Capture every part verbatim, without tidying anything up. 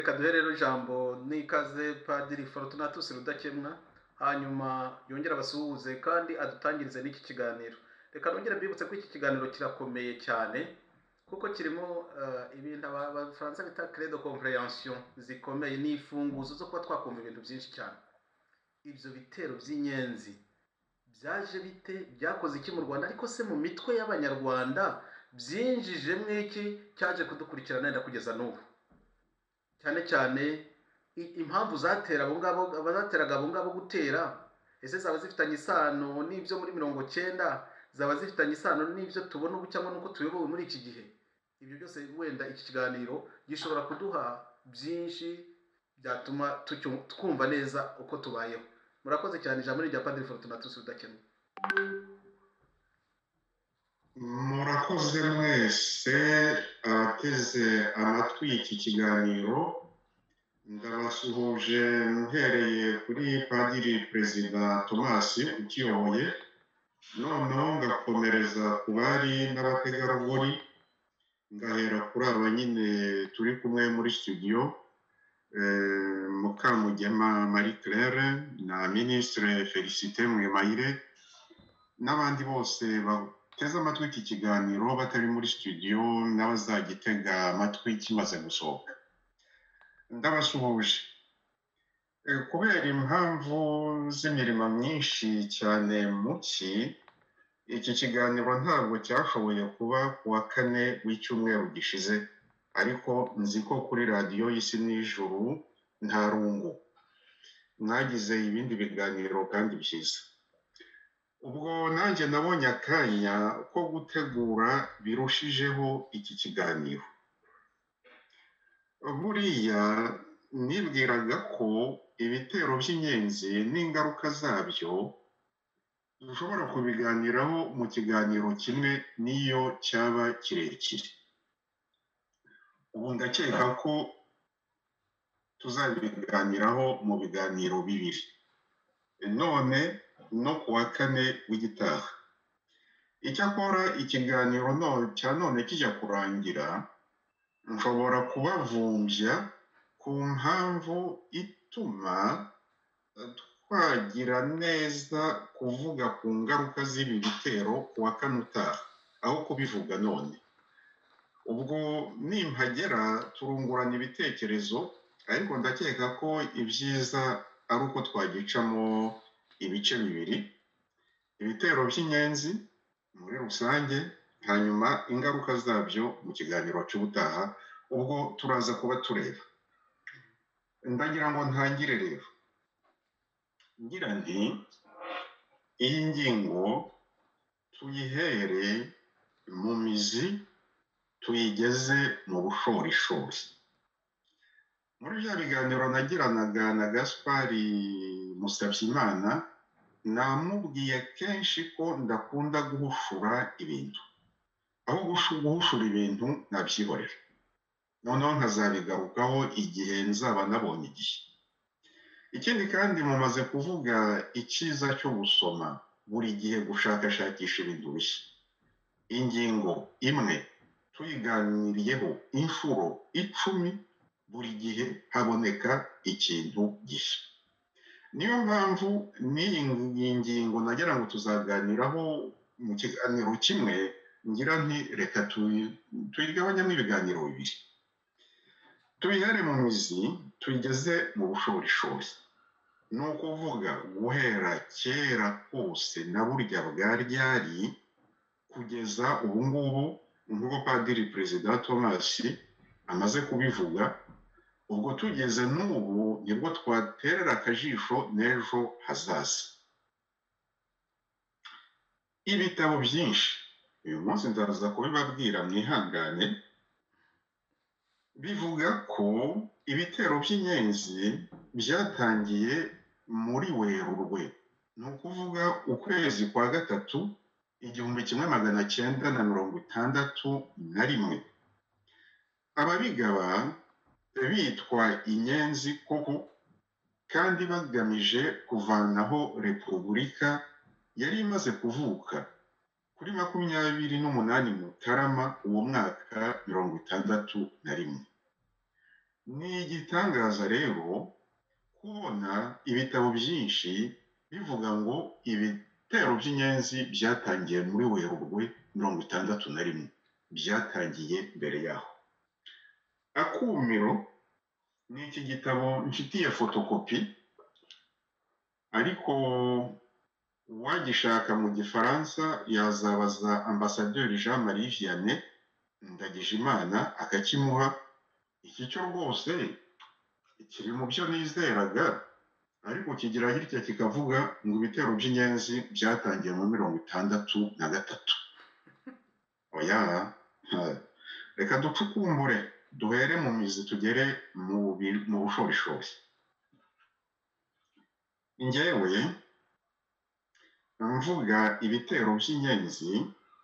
Reka duhe rero ijambo n'ikaze Padiri Fortunatus Rudakemwa, hanyuma yongera abasuhuze kandi adutangirize n'iki kiganiro. Reka nongere mbibutse ko iki kiganiro kirakomeye cyane kuko kirimo uh, ibintu abafaransa bita clé de compréhension zikomeye, n'ifunguzo zo kuba twakumva ibintu byinshi cyane. Ibyo bitero by'inyenzi byaje bite, byakoze iki mu Rwanda, ariko se mu mitwe y'abanyarwanda byinjije mwiki cyaje kudukurikirana nenda kugeza n'ubu, cyane cyane impamvu zatera abo ngabo abazateraga abo ngabo gutera, ese zaba zifitanye isano n'ibyo muri mirongo cyenda, zaba zifitanye isano n'ibyo tubona ubu cyangwa nuko tuyobowe muri iki gihe. Ibyo byose wenda iki kiganiro gishobora kuduha byinshi byatuma twumva neza uko tubayeho. Murakoze cyane, ijambo rya Padiri Fortunatus Rudakemwa. Murakoze mwese abateze amatwi iki kiganiro, ndabasuhuje mpereye kuri Padiri Perezida Thomas ukiyoboye, noneho ngakomereza ku bari n'abategarugori, ngahera kuri aba nyine turi kumwe muri studio, Mukamugema Marie Claire na Ministre Félicité Mwemayire n'abandi bose bateze amatwi iki kiganiro batari muri studio n'abazagitega amatwi kimaze gusohoka. Ndabasuhuje kubera impamvu z'imirimo myinshi cyane muki, iki kiganiro ntabwo cyashoboye kuba ku wa kane w'icyumweru gishize, ariko nzi ko kuri radiyo y'Isi n'Ijuru nta rungu mwagize ibindi biganiro kandi byiza. Ubwo nanjye nabonye akanya ko gutegura birushijeho iki kiganiro. Buriya nibwiraga ko ibitero by'inyenzi n'ingaruka zabyo dushobora kubiganiraho mu kiganiro kimwe n'iyo cyaba kirekire. Ubu ndakeka ko tuzabiganiraho mu biganiro bibiri, none no ku wa kane w'igitaha. Icyakora ikiganiro cya none kijya kurangira, nshobora kubavumbya ku mpamvu ituma twagira neza kuvuga ku ngaruka z'ibi bitero ku wa kane utaha aho kubivuga none. Ubwo nimpagera turungurana ibitekerezo, ariko ndakeka ko ibyiza ari uko twagicamo ibice bibiri: ibitero by'inyenzi muri rusange, hanyuma ingaruka zabyo mu kiganiro cy'ubutaha, ubwo turaza kuba tureba. Ndagira ngo ntangire rero ngira nti iyi ngingo tuyihere mu mizi, tuyigeze mu bushorishori. Muri bya biganiro nagiranaga na Gaspari Musabyimana, namubwiye kenshi ko ndakunda guhushura ibintu, aho guhushura ibintu nabyihorera, noneho nkazabigarukaho igihe nzaba nabonye igihe. Ikindi kandi mumaze kuvuga icyiza cyo gusoma buri gihe, gushakashakisha ibintu bishya. Ingingo imwe tuyiganiriyeho inshuro icumi, buri gihe haboneka ikintu gishya. Niyo mpamvu n'iyi ngingo nagira ngo tuzaganiraho mu kiganiro kimwe, ngira nti reka tuyigabanyamo ibiganiro bibiri. Tuyihere mu mizi, tuyigeze mu bushorishori. Ni ukuvuga guhera kera kose na burya bwa ryari kugeza ubu ngubu, nk'uko Padiri Perezida Thomas amaze kubivuga. Ubwo tugeze n'ubu nibwo twaterera akajisho n'ejo hazaza. Ibitabo byinshi, uyu munsi ndaza kubibabwira mwihangane, bivuga ko ibitero by'inyenzi byatangiye muri Werurwe, ni ukuvuga ukwezi kwa gatatu igihumbi kimwe magana cyenda na mirongo itandatu na rimwe. Ababigaba bitwa inyenzi koko, kandi bagamije kuvanaho repubulika yari imaze kuvuka kuri makumyabiri n'umunani Mutarama uwo mwaka mirongo itandatu na rimwe. ni igitangaza rero kubona ibitabo byinshi bivuga ngo ibitero by'inyenzi byatangiye muri Werurwe mirongo itandatu na rimwe, byatangiye mbere yaho. Akumiro ni iki gitabo mfitiye fotokopi, ariko uwagishaka mu gifaransa yazabaza ambasaderi Jean Marie Vianney Ndagijimana akakimuha. Iki cyo rwose kiri mu byo nizeraga, ariko kigira gitya kikavuga ngo ibitero by'inyenzi byatangiye mu mirongo itandatu na gatatu. Oya, reka ducukumbure duhere mu mizi tugere mu bushorishori. Njyewe mvuga ibitero by'inyenzi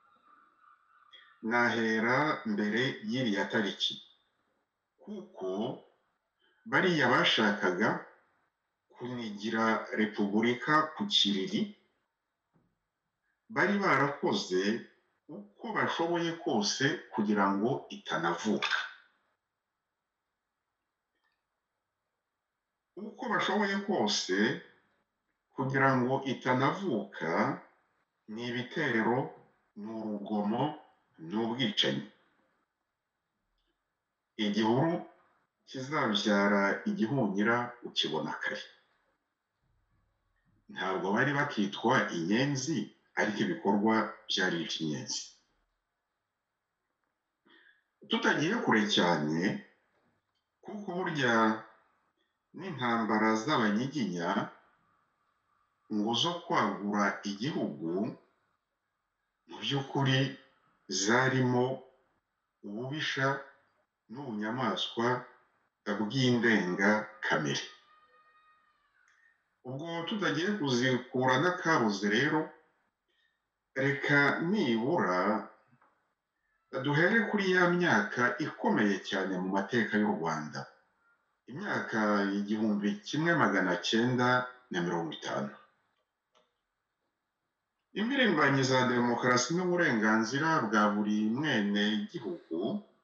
nahera mbere y'iriya tariki, kuko bariya bashakaga kunigira repubulika ku kiriri bari barakoze uko bashoboye kose kugira ngo itanavuka. Uko bashoboye kose kugira ngo itanavuka ni ibitero, ni urugomo, ni ubwicanyi. Igihuru kizabyara igihunyira ukibona kare. Ntabwo bari bakitwa inyenzi, ariko ibikorwa byari iby'inyenzi. Tutagiye kure cyane, kuko burya n'intambara z'abanyiginya ngo zo kwagura igihugu mu by'ukuri zarimo ububisha n'ubunyamaswa bw'indenga kamere. Ubwo tutagiye kuzikura n'akabuze rero, reka nibura duhere kuri ya myaka ikomeye cyane mu mateka y'u Rwanda, imyaka igihumbi kimwe magana cyenda na mirongo itanu. Impirimbanyi za demokarasi n'uburenganzira bwa buri mwene gihugu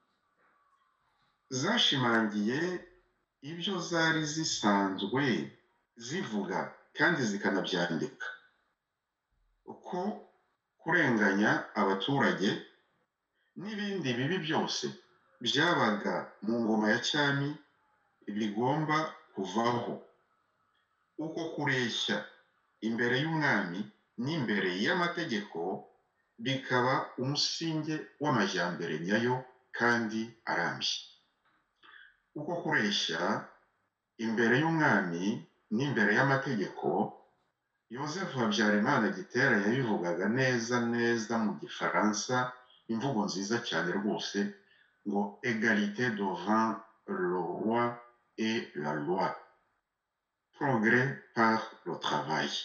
zashimangiye ibyo zari zisanzwe zivuga kandi zikanabyandika, uko kurenganya abaturage n'ibindi bibi byose byabaga mu ngoma ya cyami bigomba kuvaho, uko kureshya imbere y'umwami n'imbere y'amategeko bikaba umusinge w'amajyambere nyayo kandi arambye. Uko kureshya imbere y'umwami n'imbere y'amategeko, Yozefu Habyarimana Gitera yabivugaga neza neza mu gifaransa, imvugo nziza cyane rwose, ngo égalité devant le roi et la loi, progrès par le travail.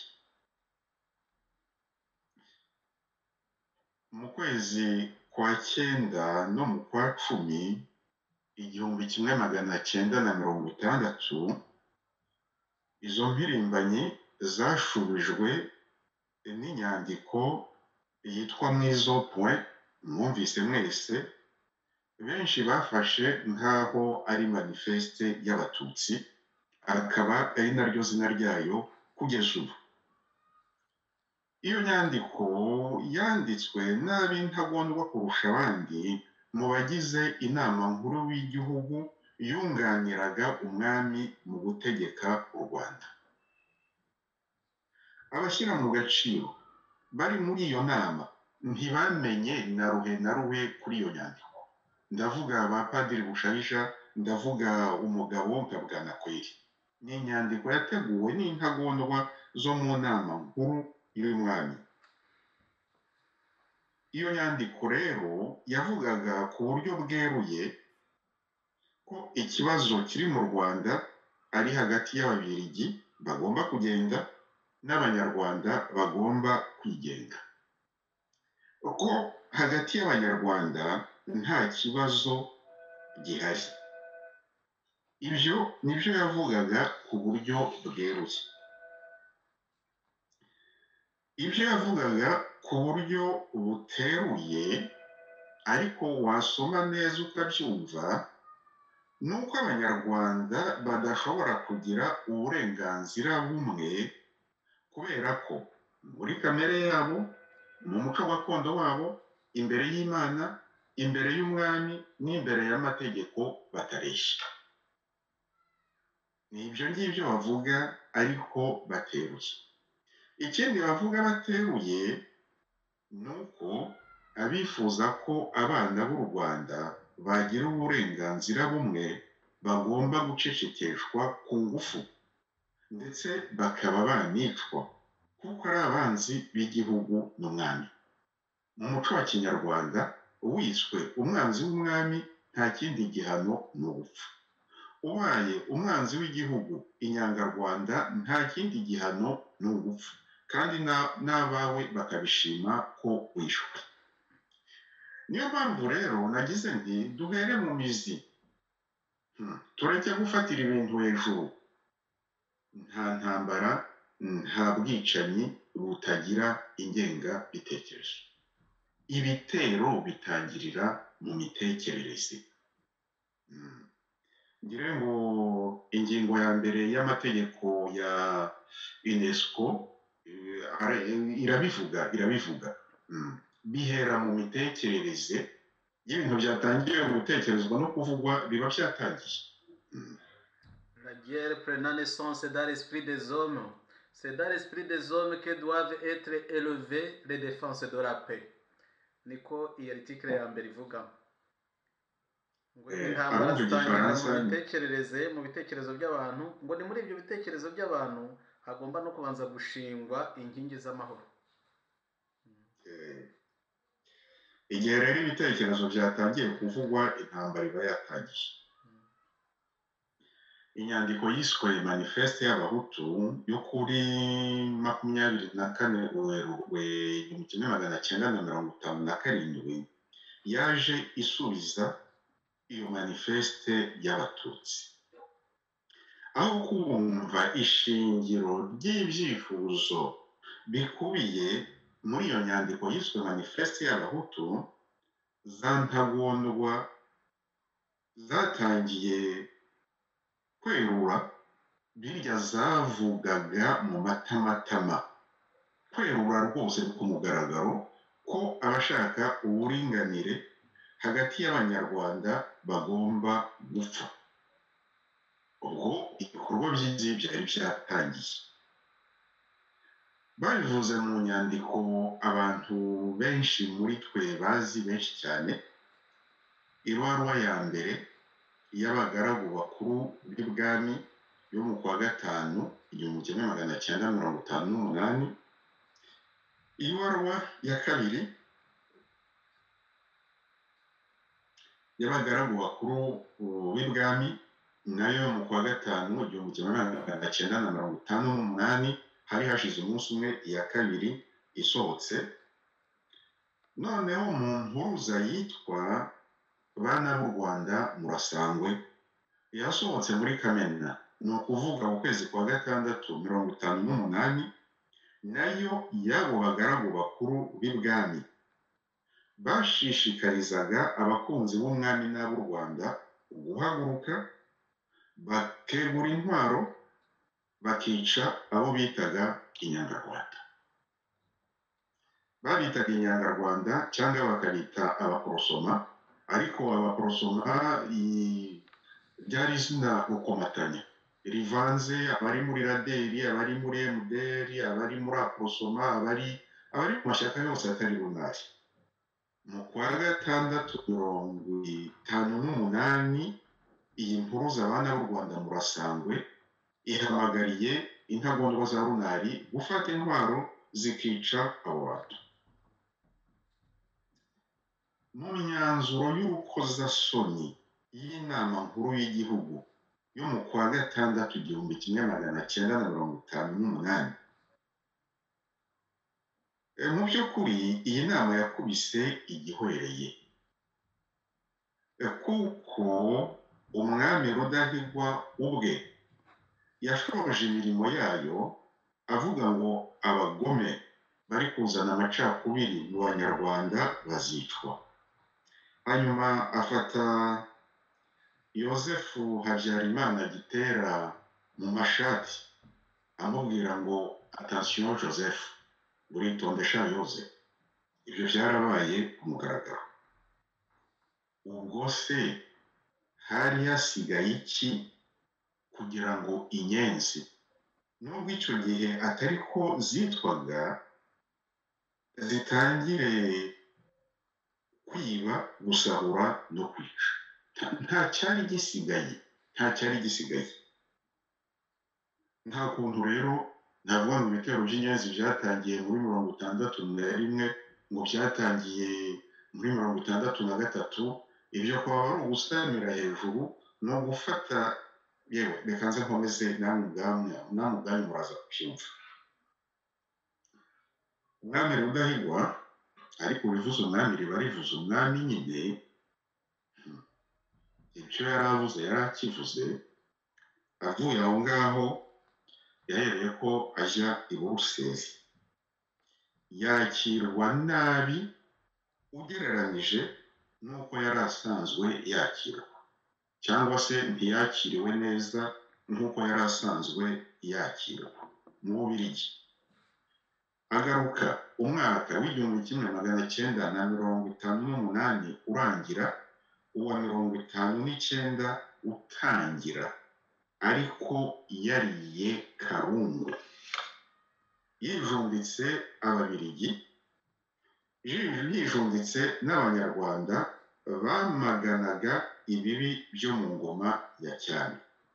Mu kwezi kwa cyenda no mu kwa cumi igihumbi kimwe magana cyenda na mirongo itandatu, izo mpirimbanyi zashubijwe n'inyandiko yitwa Mwizo point, mwumvise mwese, benshi bafashe nk'aho ari manifeste y'abatutsi, akaba ari naryo zina ryayo kugeza ubu. Iyo nyandiko yanditswe n'ab'intagondwa kurusha abandi mu bagize inama nkuru y'igihugu yunganiraga umwami mu gutegeka u Rwanda. Abashyira mu gaciro bari muri iyo nama ntibamenye na ruhe na ruhe kuri iyo nyandiko. Ndavuga ba Padiri Bushayija, ndavuga umugabo nka Bwanakweli. Ni inyandiko yateguwe n'intagondwa zo mu nama nkuru y'umwami. Iyo nyandiko rero yavugaga ku buryo bweruye ko ikibazo kiri mu Rwanda ari hagati y'Ababiligi bagomba kugenda n'Abanyarwanda bagomba kwigenga. Ko hagati y'Abanyarwanda nta kibazo gihari. Ibyo nibyo yavugaga ku buryo bweruye. Ibyo yavugaga ku buryo buteruye, ariko wasoma neza ukabyumva, ni uko abanyarwanda badashobora kugira uburenganzira bumwe kubera ko muri kamere yabo mu muco gakondo wabo imbere y'Imana imbere y'umwami n'imbere y'amategeko batareshya. Ni ibyo ngibyo bavuga ariko bateruye. Ikindi bavuga bateruye ni uko abifuza ko abana b'u Rwanda bagira uburenganzira bumwe bagomba gucecekeshwa ku ngufu ndetse bakaba banicwa kuko ari abanzi b'igihugu n'umwami. Mu muco wa kinyarwanda wiswe umwanzi w'umwami nta kindi gihano ni ugupfa. Ubaye umwanzi w'igihugu inyangarwanda nta kindi gihano ni ugupfa kandi n'abawe bakabishima ko wishwe. Niyo mpamvu rero nagize nti duhere mu mizi, tureke gufatira ibintu hejuru. Nta ntambara nta bwicanyi butagira ingengabitekerezo. Ibitero bitangirira mu mitekerereze. Ngire ngo ingingo ya mbere y'amategeko ya UNESCO irabivuga irabivuga bihera mu mitekerereze y'ibintu byatangiye mu gutekerezwa no kuvugwa biba byatangiye. La guerre prenant naissance dans l'esprit des hommes, c'est dans l'esprit des hommes que doivent être élevées les défenses de la paix. Niko iyi article ya mbere ivuga ngo intambara zitangirira mu mitekerereze mu bitekerezo by'abantu, ngo ni muri ibyo bitekerezo by'abantu hagomba no kubanza gushingwa inkingi z'amahoro. Igihe rero ibitekerezo byatangiye kuvugwa intambara iba yatangiye. Inyandiko yiswe manifeste y'abahutu yo kuri makumyabiri na kane Werurwe igihumbi kimwe magana cyenda na mirongo itanu na karindwi yaje isubiza iyo manifeste y'abatutsi. Aho kumva ishingiro ry'ibyifuzo bikubiye muri iyo nyandiko yiswe manifeste y'abahutu, za ntagondwa zatangiye kwerura birya zavugaga mu matamatama, kwerura rwose ku mugaragaro ko abashaka uburinganire hagati y'abanyarwanda bagomba gupfa. Ubwo ibikorwa by'inzi byari byatangiye. Babivuze mu nyandiko abantu benshi muri twe bazi benshi cyane. Ibaruwa ya mbere y'abagaragu bakuru b'ibwami yo mu kwa gatanu igihumbi kimwe magana cyenda mirongo itanu n'umunani. Ibaruwa ya kabiri y'abagaragu bakuru b'ibwami nayo mu kwa gatanu igihumbi kimwe magana cyenda na mirongo itanu n'umunani, hari hashize umunsi umwe iya kabiri isohotse. Noneho mu mpuruza yitwa Bana b'u Rwanda murasangwe yasohotse muri Kamena, ni ukuvuga mu kwezi kwa gatandatu mirongo itanu n'umunani, nayo y'abo bagaragu bakuru b'ibwami bashishikarizaga abakunzi b'umwami n'ab'u Rwanda guhaguruka bakegura intwaro bakica abo bitaga inyangarwanda. Babitaga inyangarwanda cyangwa bakabita abaporosoma, ariko abaporosoma byari izina rukomatanya rivanze, abari muri raderi, abari muri emuderi, abari muri aporosoma, abari abari mu mashyaka yose atari runari. Mu kwa gatandatu mirongo itanu n'umunani iyi mpuruza Bana b'u Rwanda murasangwe ihamagariye intagondwa za runari gufata intwaro zikica abo bantu. Mu myanzuro y'urukozasoni y'inama nkuru y'igihugu yo mu kwa gatandatu igihumbi kimwe magana cyenda na mirongo itanu n'umunani, mu by'ukuri iyi nama yakubise igihwereye kuko umwami Rudahigwa ubwe yashoje imirimo yayo avuga ngo abagome bari kuzana amacakubiri mu banyarwanda bazicwa. Hanyuma afata yosefu habyarimana gitera mu mashati amubwira ngo attention joseph buritonde sha yoze. Ibyo byarabaye ku mugaragaro. Ubwo se hari hasigaye iki kugira ngo inyenzi, nubwo icyo gihe atari ko zitwaga, zitangire kwiba, gusahura no kwica? Nta cyari gisigaye, nta cyari gisigaye. Nta kuntu rero navuga ngo ibitero by'inyenzi byatangiye muri mirongo itandatu na rimwe ngo byatangiye muri mirongo itandatu na gatatu, ibyo kwaba ari ugusamira hejuru no gufata. Yewe reka nze nkomeze namwe ubwamwe namwe ubwanyu muraza kubyumva. Umwami Rudahigwa, ariko bivuze umwami riba rivuze umwami nyine, ibyo yari avuze yari akivuze. Avuye aho ngaho yahereye ko ajya i Buruseli, yakirwa nabi ugereranyije n'uko yari asanzwe yakirwa, cyangwa se ntiyakiriwe neza nk'uko yari asanzwe yakirwa mu Bubiligi. Agaruka umwaka w'igihumbi kimwe magana cyenda na mirongo itanu n'umunani urangira, uwa mirongo itanu n'icyenda utangira, ariko yariye karungu, yijumbitse Ababiligi, yijumbitse n'Abanyarwanda bamaganaga ibibi byo mu ngoma ya cyami.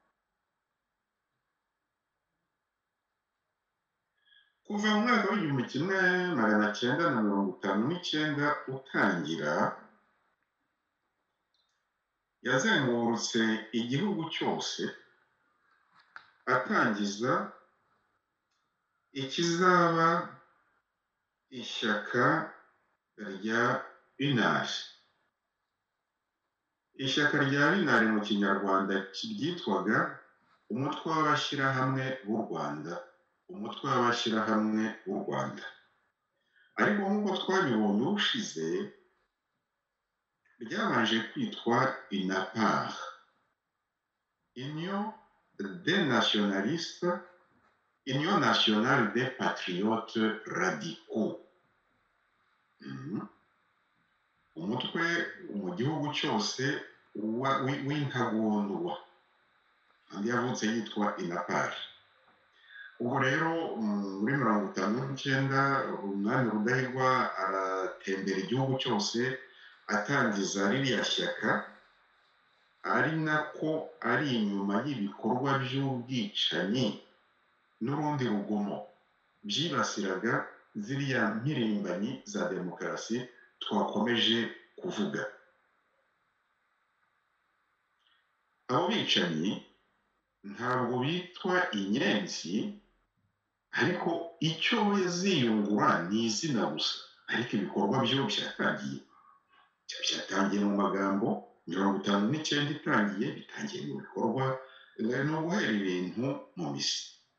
Kuva mu mwaka w'igihumbi kimwe magana cyenda na mirongo itanu n'icyenda utangira, yazengurutse igihugu cyose atangiza ikizaba ishyaka rya Binari. Ishyaka rya Binari mu Kinyarwanda ryitwaga umutwe w'abashyirahamwe b'u Rwanda, umutwe w'abashyirahamwe b'u Rwanda. Ariko nk'uko twabibonye ubushize, ryabanje kwitwa UNAPAR, Union des nationalistes, Union nationale des patriotes radicaux. Umutwe mu gihugu cyose w'intagondwa, andi yavutse yitwa UNAPAR. Ubwo rero muri mirongo itanu n'icyenda umwami Rudahigwa aratembera igihugu cyose atangiza ririya shyaka, ari nako ari inyuma y'ibikorwa by'ubwicanyi n'urundi rugomo byibasiraga ziriya mpirimbanyi za demokarasi twakomeje kuvuga. Abo bicanyi ntabwo bitwa inyenzi, ariko icyo ziyungura ni izina gusa, ariko ibikorwa byo byatangiye byatangiye mu magambo. Mirongo itanu n'icyenda itangiye, bitangiye mu bikorwa, ni uguhera ibintu mu misi.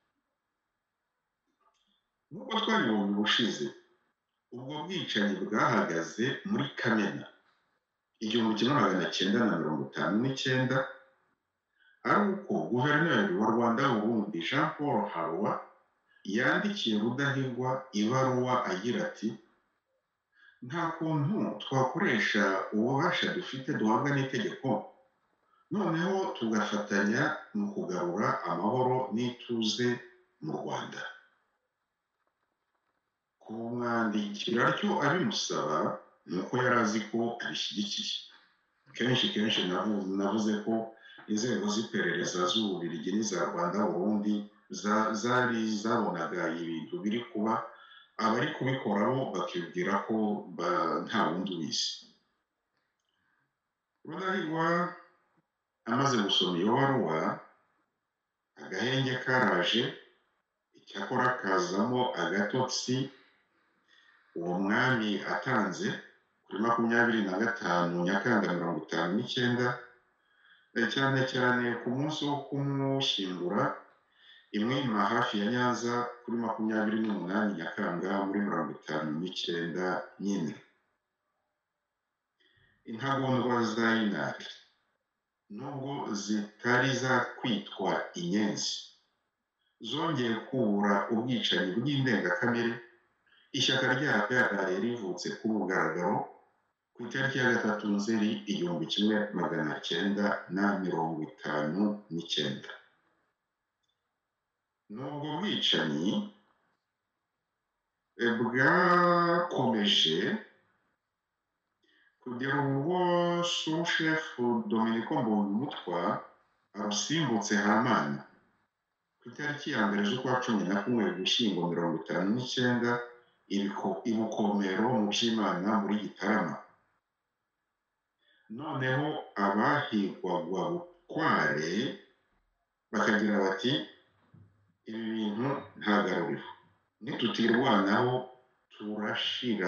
Nk'uko twabibonye ubushize, ubwo bwicanyi bwahagaze muri Kamena igihumbi kimwe magana cyenda na mirongo itanu n'icyenda, ari uko guverineri wa Rwanda Burundi Jean Paul Harwa yandikiye Rudahigwa ibaruwa agira ati: nta kuntu twakoresha ububasha dufite duhabwa n'itegeko, noneho tugafatanya mu kugarura amahoro n'ituze mu Rwanda. Kumwandikira atyo abimusaba ni uko yari azi ko abishyigikiye. Kenshi kenshi navuze ko inzego z'iperereza z'Ububiligi n'iza Rwanda Burundi zari zabonaga ibintu biri kuba, abari kubikoraho bakibwira ko nta wundi ubizi. Rudahigwa amaze gusoma iyo baruwa, agahenge karaje, icyakora kazamo agatotsi. Uwo mwami atanze kuri makumyabiri na gatanu Nyakanga mirongo itanu n'icyenda, cyane cyane ku munsi wo kumushyingura imwima hafi ya Nyanza kuri makumyabiri n'umunani Nyakanga muri mirongo itanu n'icyenda nyine. Intagondwa za Inari nubwo zitari zakwitwa inyenzi zongeye kubura ubwicanyi bw'indengakamere ishyaka rya P R D rivutse ku mugaragaro ku itariki ya gatatu Nzeri igihumbi kimwe magana cyenda na mirongo itanu n'icyenda. Nubwo bwicanyi bwakomeje kugera ubwo sushefu Dominiko Mbonyumutwa arusimbutse Hamana ku itariki ya mbere z'ukwa cumi na kumwe Ugushyingo mirongo itanu n'icyenda ibukomero mu Byimana muri Gitarama. Noneho abahigwagwa bukware bakagira bati ibi bintu nta garuriro, nitutirwanaho turashira.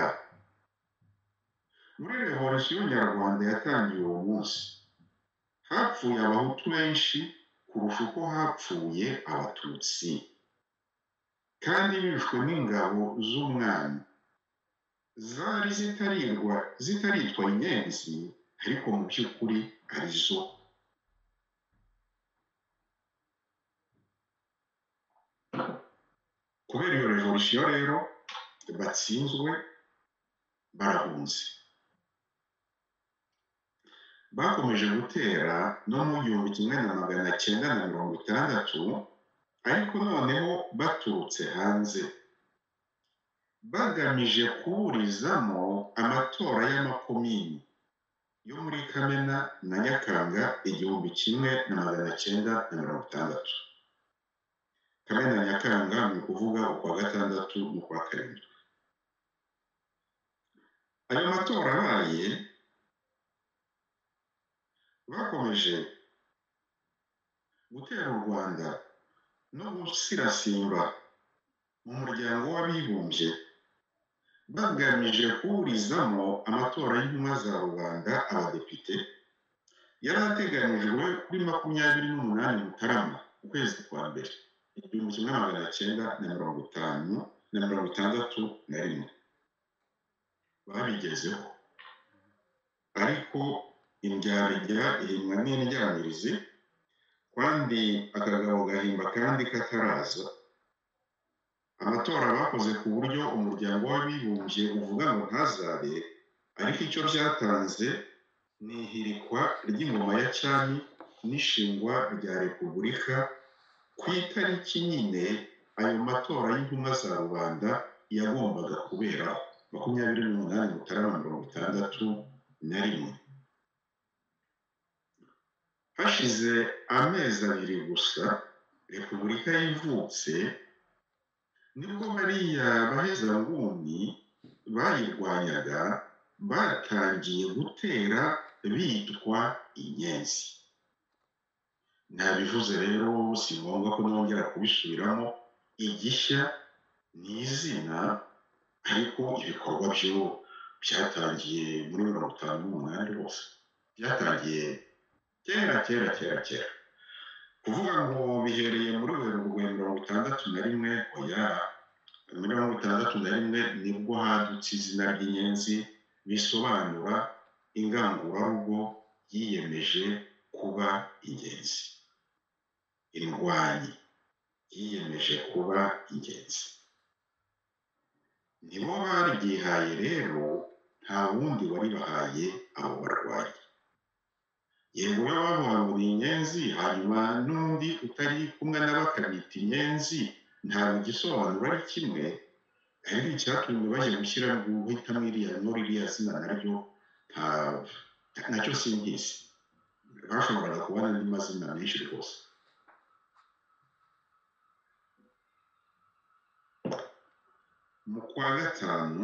Muri revolisiyo nyarwanda yatangiye uwo munsi hapfuye abahutu benshi kurusha uko hapfuye abatutsi, kandi bishwe n'ingabo z'umwami zari zitarirwa zitaritwa inyenzi ariko mu by'ukuri arizo. Kubera iyo revolisiyo rero batsinzwe barahunze, bakomeje gutera no mu gihumbi kimwe na magana cyenda na mirongo itandatu, ariko noneho baturutse hanze bagamije kuburizamo amatora y'amakomini yo muri Kamena na Nyakanga igihumbi kimwe na magana cyenda na mirongo itandatu. Kamena na Nyakanga ni ukuvuga ukwa gatandatu n'ukwa karindwi. Ayo matora abaye bakomeje gutera u Rwanda no gusirasimba mu muryango w'abibumbye bagamije kuburizamo amatora y'intumwa za rubanda abadepite yari ateganijwe kuri makumyabiri n'umunani Mutarama ukwezi kwa mbere igihumbi kimwe magana cyenda na mirongo itanu na mirongo itandatu na rimwe. Babigezeho ariko indyarya ihimwa n'indyamirizi, kandi akagabo gahimba kandi kataraza. Amatora bakoze ku buryo umuryango w'abibumbye uvuga ngo ntazabe, ariko icyo byatanze ni ihirikwa ry'ingoma ya cyami n'ishingwa rya repubulika ku itariki nyine ayo matora y'intumwa za rubanda yagombaga kubera makumyabiri n'umunani Mutarama mirongo itandatu na rimwe. Hashize amezi abiri gusa repubulika yivutse nibwo bariya bahezanguni bayirwanyaga batangiye gutera bitwa inyenzi. Nabivuze rero si ngombwa ko nongera kubisubiramo, igishya ni izina, ariko ibikorwa byo byatangiye muri mirongo itanu n'umunani hose, byatangiye kera kera kera kera. Kuvuga ngo bihereye muri Werurwe mirongo itandatu na rimwe, oya, mirongo itandatu na rimwe nibwo hadutse izina ry'inyenzi bisobanura ingangurarugo yiyemeje kuba ingenzi, indwanyi yiyemeje kuba ingenzi. Nibo baryihaye rero, nta wundi waribahaye abo barwanyi. Yego yo bavuga ngo ni inyenzi, hanyuma n'undi utari kumwe n'abakabita inyenzi ntabwo igisobanuro ari kimwe, ariko icyatumye bajya gushyira guhitamo iriya nkuru iriya zina naryo nacyo sinkizi. Bashoboraga kubona andi mazina menshi rwose. Mu kwa gatanu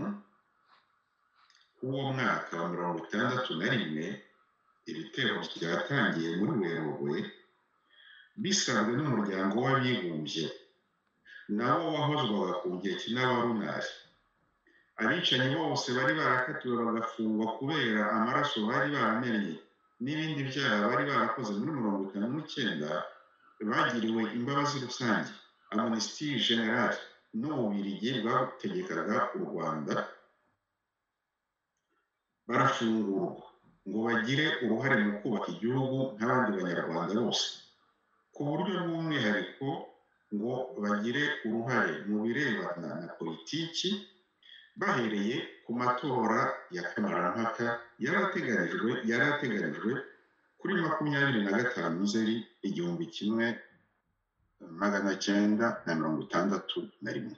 w'uwo mwaka wa mirongo itandatu na rimwe ibitero byatangiye muri Werurwe bisabwe n'umuryango w'abibumbye nawo wahozwaga ku nkeke n'abarunari. Abicanyi bose bari barakatiwe bagafungwa kubera amaraso bari baramenye n'ibindi byaha bari barakoze muri mirongo itanu n'icyenda bagiriwe imbabazi rusange, amnesty general n'ububirigi bwategekaga u Rwanda barafungurwa ngo bagire uruhare mu kubaka igihugu nk'abandi banyarwanda bose, ku buryo bw'umwihariko ngo bagire uruhare mu birebana na politiki bahereye ku matora ya kamarampaka yari ateganijwe yari ateganijwe kuri makumyabiri na gatanu nzeri igihumbi kimwe magana cyenda na mirongo itandatu na rimwe.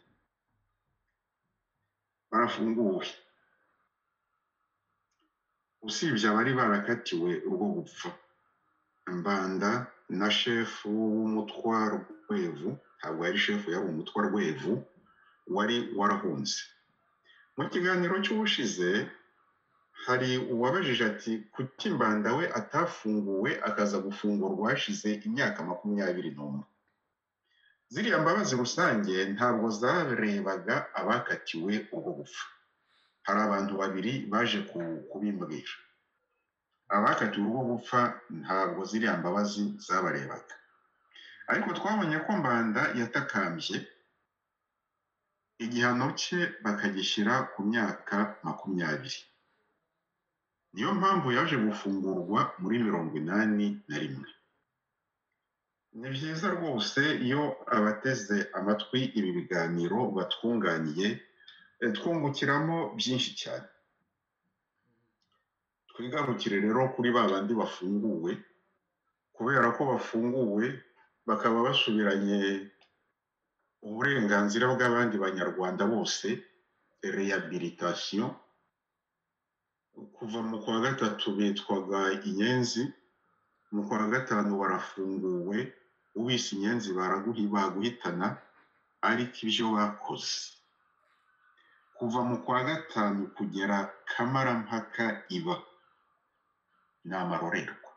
Barafunguwe, usibye abari barakatiwe urwo gupfa, Mbanda na shefu w'umutwa Rwevu, ntabwo yari shefu, yari umutwa Rwevu wari warahunze. Mu kiganiro cy'ubushize hari uwabajije ati kuki Mbanda we atafunguwe akaza gufungurwa hashize imyaka makumyabiri n'umwe. Ziriya mbabazi rusange ntabwo zarebaga abakatiwe urwo gupfa. Hari abantu babiri baje kubimbwira. Abakatiwe urwo gupfa ntabwo ziriya mbabazi zabarebaga, ariko twabonye ko Mbanda yatakambye igihano cye bakagishyira ku myaka makumyabiri. Niyo mpamvu yaje gufungurwa muri mirongo inani na rimwe. Ni byiza rwose iyo abateze amatwi ibi biganiro batwunganiye, twungukiramo byinshi cyane. Twigarukire rero kuri ba bandi bafunguwe, kubera ko bafunguwe bakaba basubiranye uburenganzira bw'abandi banyarwanda bose, rehabilitation. Kuva mu kwa gatatu bitwaga inyenzi, mu kwa gatanu barafunguwe, ubise inyenzi baguhitana, ariko ibyo bakoze kuva mu kwa gatanu kugera kamarampaka iba ni amarorerwa.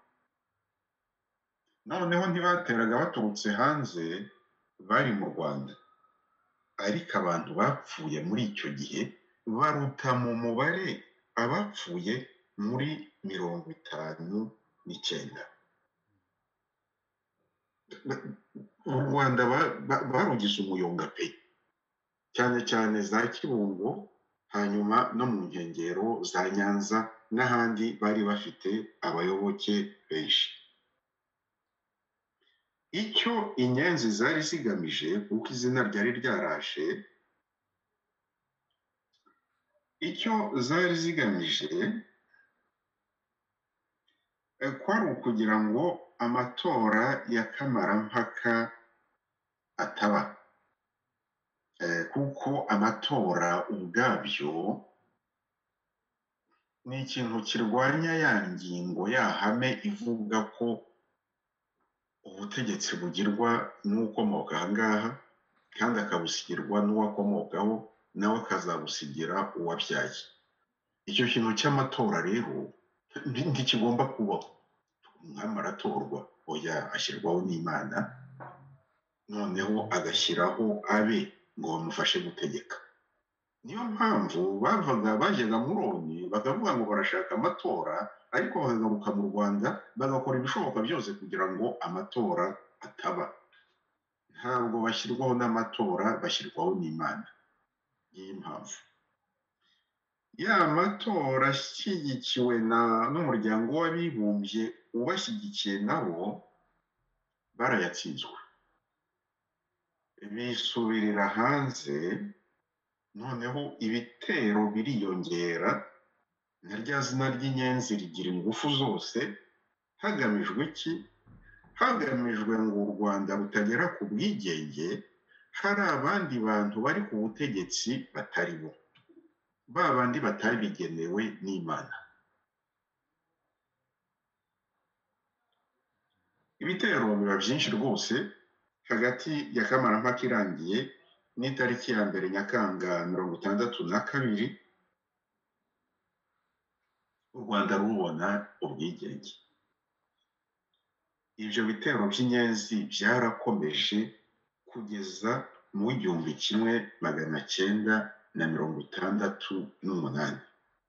Noneho ntibateraga baturutse hanze, bari mu Rwanda, ariko abantu bapfuye muri icyo gihe baruta mu mubare abapfuye muri mirongo itanu n'icyenda. U Rwanda barugize umuyonga pe, cyane cyane za Kibungo, hanyuma no mu nkengero za Nyanza n'ahandi bari bafite abayoboke benshi. Icyo inyenzi zari zigamije, kuko izina ryari ryarashe, icyo zari zigamije kwari ukugira ngo amatora ya kamarampaka ataba, kuko amatora ubwabyo ni ikintu kirwanya ya ngingo yahame ivuga ko ubutegetsi bugirwa n'ukomoka aha ngaha kandi akabusigirwa n'uwakomokaho nawe akazabusigira uwabyaye. Icyo kintu cy'amatora rero ntikigomba kubaho. Umwami aratorwa, oya, ashyirwaho n'Imana, noneho agashyiraho abe ngo bamufashe gutegeka. Niyo mpamvu bavaga bajyaga muri Loni bakavuga ngo barashaka amatora, ariko bakagaruka mu Rwanda bagakora ibishoboka byose kugira ngo amatora ataba. Ntabwo bashyirwaho n'amatora, bashyirwaho n'Imana. Niyo mpamvu ya matora ashyigikiwe n'umuryango w'abibumbye ubashyigikiye nabo barayatsinzwe, bisubirira hanze. Noneho ibitero biriyongera, na rya zina ry'inyenzi rigira ingufu zose. Hagamijwe iki? Hagamijwe ngo u Rwanda rutagera ku bwigenge, hari abandi bantu bari ku butegetsi batari bo, ba bandi batari bigenewe n'Imana. Ibitero biba byinshi rwose. Hagati ya kamarampaka irangiye n'itariki ya mbere Nyakanga mirongo itandatu na kabiri, u Rwanda rubona ubwigenge. Ibyo bitero by'inyenzi byarakomeje kugeza mu igihumbi kimwe magana cyenda na mirongo itandatu n'umunani.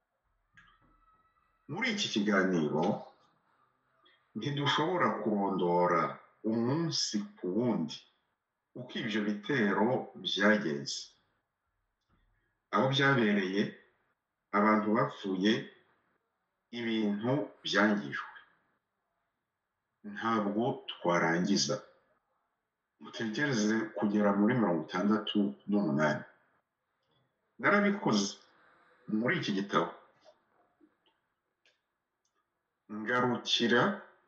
Muri iki kiganiro ntidushobora kurondora umunsi ku wundi uko ibyo bitero byagenze, aho byabereye, abantu bapfuye, ibintu byangijwe ntabwo twarangiza mutegereze kugera muri mirongo itandatu n'umunani narabikoze muri iki gitabo ngarukira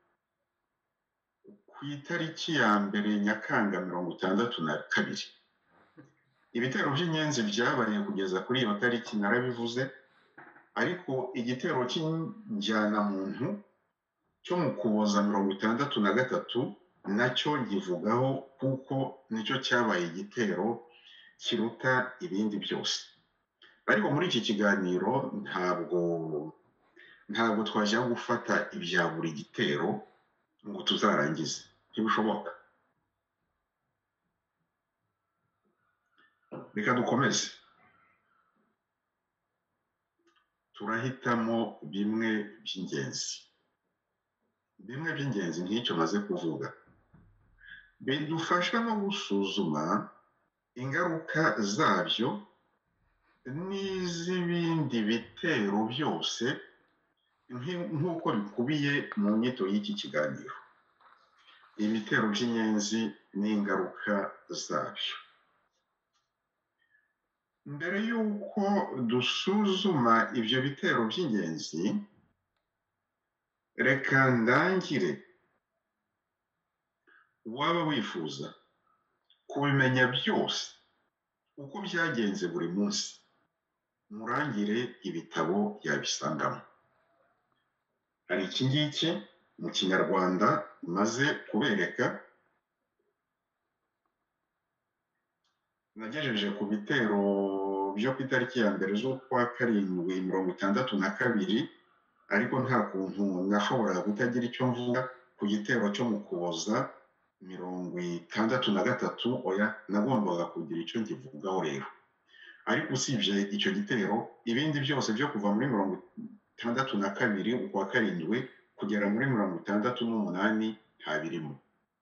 ku itariki ya mbere nyakanga mirongo itandatu na kabiri ibitero by'inyenzi byabaye kugeza kuri iyo tariki narabivuze ariko igitero cy'injyana muntu cyo mu kuboza mirongo itandatu na gatatu nacyo nkivugaho kuko nicyo cyabaye igitero kiruta ibindi byose ariko muri iki kiganiro ntabwo ntabwo twajya gufata ibya buri gitero ngo tuzarangize ntibishoboka reka dukomeze turahitamo bimwe by'ingenzi bimwe by'ingenzi nk'icyo maze kuvuga bidufasha no gusuzuma ingaruka zabyo n'iz'ibindi bitero byose nk'uko bikubiye mu nyito y'iki kiganiro ibitero by'inyenzi n'ingaruka zabyo mbere y'uko dusuzuma ibyo bitero by'ingenzi reka ndangire waba wifuza kubimenya byose uko byagenze buri munsi murangire ibitabo yabisangamo hari iki ngiki mu kinyarwanda maze kubereka nagejeje ku bitero byo ku itariki ya mbere z'ukwa karindwi mirongo itandatu na kabiri ariko nta kuntu nashoboraga kutagira icyo mvuga ku gitero cyo mu kuboza mirongo itandatu na gatatu oya nagombaga kugira icyo nkivugaho rero ariko usibye icyo gitero ibindi byose byo kuva muri mirongo itandatu na kabiri ukwa karindwi kugera muri mirongo itandatu n'umunani ntabirimo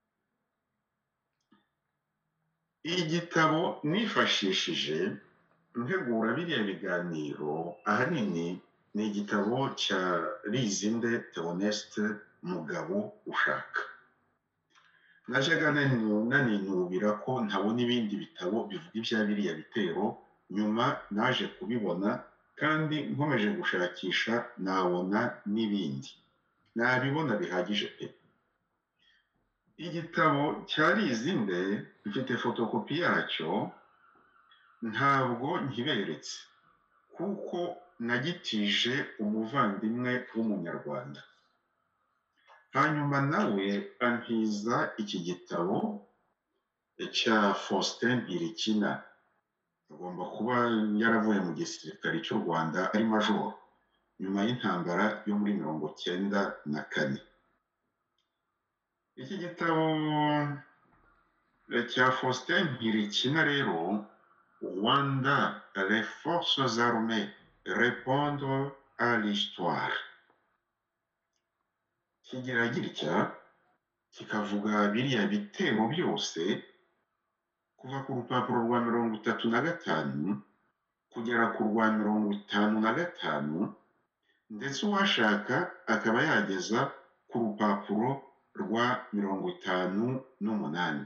igitabo nifashishije ntegura biriya biganiro ahanini ni igitabo cya Rizinde Theoneste Mugabo Ushaka najyaga naninubira ko ntabona ibindi bitabo bivuga ibya biriya bitero nyuma naje kubibona kandi nkomeje gushakisha nabona n'ibindi nabibona bihagije pe igitabo cya Rizinde mfite fotokopi yacyo ntabwo nkiberetse kuko nagitije umuvandimwe w'umunyarwanda hanyuma nawe antiza iki gitabo cya Faustin Ntirikina agomba kuba yaravuye mu gisirikare cy'u Rwanda ari majoro nyuma y'intambara yo muri mirongo cyenda na kane iki gitabo cya Faustin Ntirikina rero Rwanda les forces armées répondent à l'histoire kigira gitya kikavuga biriya bitero byose kuva ku rupapuro rwa mirongo itatu na gatanu kugera ku rwa mirongo itanu na gatanu ndetse uwashaka akaba yageza ku rupapuro rwa mirongo itanu n'umunani